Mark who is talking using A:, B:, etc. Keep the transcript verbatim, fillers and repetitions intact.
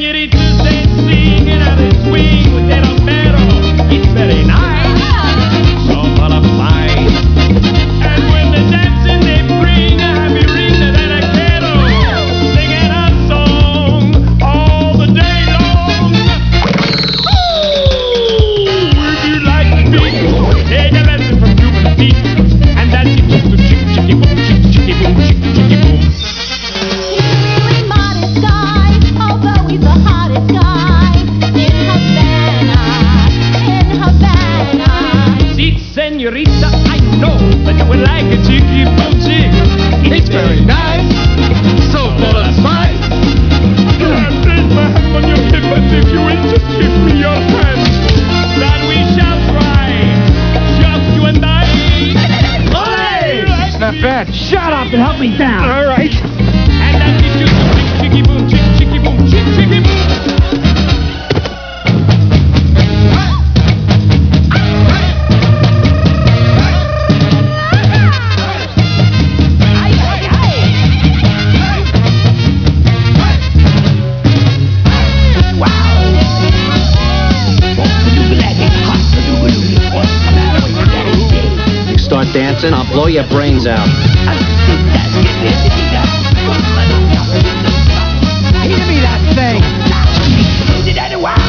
A: senoritas dancing in a swing with their pero. It's very nice, so full of spice. And when they're dancing, they bring a happy ring that I quiero, singing a song all the day long. Ooh, if you like the beat, take a lesson from Cuban Pete and dance it to chick chicky boom, chick chicky boom, chick chicky boom. Senorita, I know that you would like a chicky boom chick.
B: It's very nice, so full of spice.
A: Can I place my hand on your hip and if you will just give me your hand, then we shall try, just you and I.
B: Hey, it's not bad.
C: Shut up and help me down.
B: All right.
A: And that's it, you chick chicky boom, chick chicky boom, chick chicky boom.
D: Start dancing, I'll blow your brains out.
B: Give me that thing.